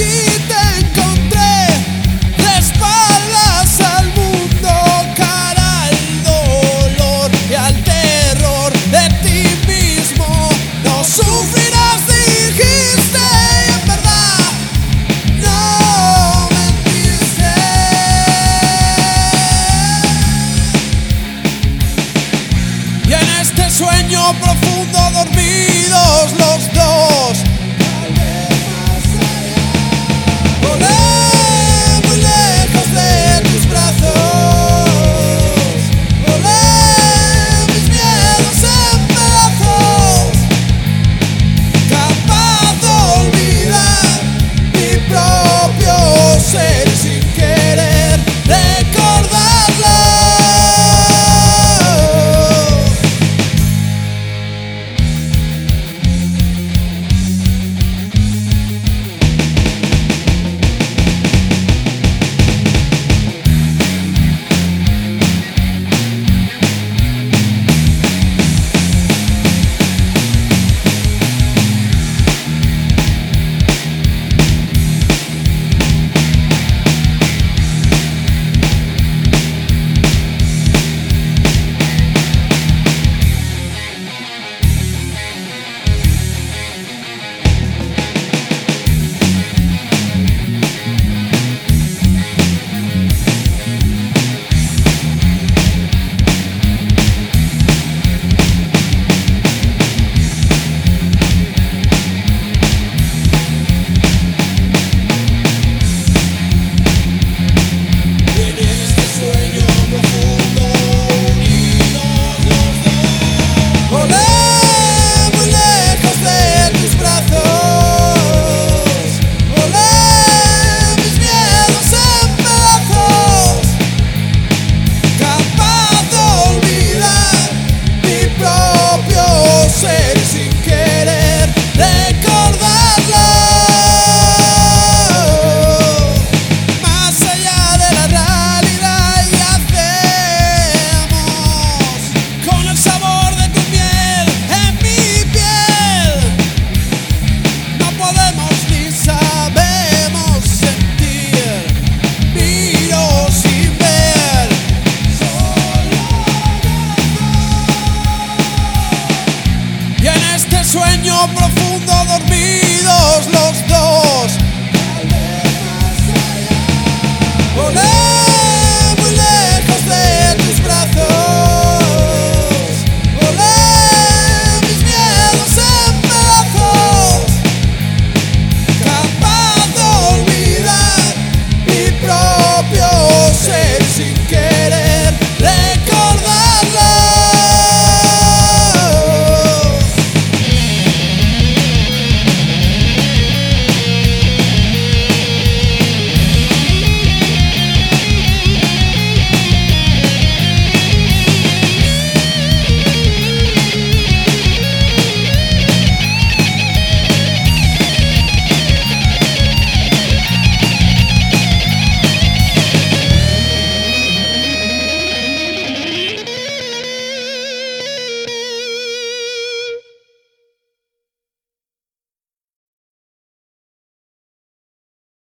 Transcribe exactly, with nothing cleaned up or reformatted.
allí te encontré, de espaldas al mundo, cara al dolor y al terror de ti mismo. No sufrirás, dijiste, y en verdad no mentiste. Y en este sueño profundo dormidos los dos, tal vez más allá, volé muy lejos de tus brazos, volé mis miedos en pedazos, capaz de olvidar mi propio ser y sin querer recordarlo. Sueño profundo dormidos los